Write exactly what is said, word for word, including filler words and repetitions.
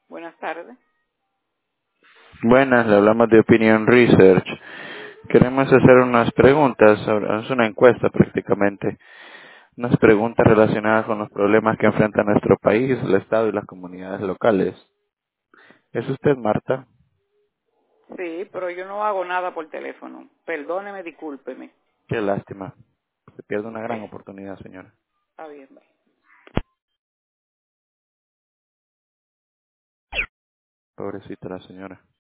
Buenas tardes. Buenas, le hablamos de Opinion Research. Queremos hacer unas preguntas, sobre- es una encuesta prácticamente, unas preguntas relacionadas con los problemas que enfrenta nuestro país, el Estado y las comunidades locales. ¿Es usted Marta? Sí, pero yo no hago nada por teléfono. Perdóneme, discúlpeme. Qué lástima. Se pierde una Ok, gran oportunidad, señora. está bien. Bye. Pobrecita la señora.